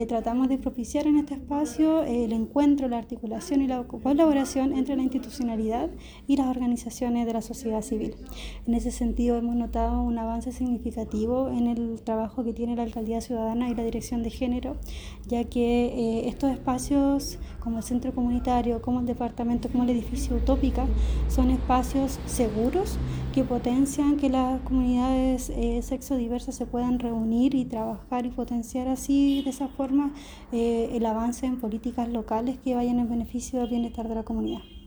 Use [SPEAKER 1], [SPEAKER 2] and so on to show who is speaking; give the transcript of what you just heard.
[SPEAKER 1] Tratamos de propiciar en este espacio el encuentro, la articulación y la colaboración entre la institucionalidad y las organizaciones de la sociedad civil. En ese sentido hemos notado un avance significativo en el trabajo que tiene la Alcaldía Ciudadana y la Dirección de Género, ya que estos espacios como el centro comunitario, como el departamento, como el edificio Utópica, son espacios seguros que potencian que las comunidades sexodiversas se puedan reunir y trabajar y potenciar así de esa forma el avance en políticas locales que vayan en beneficio del bienestar de la comunidad.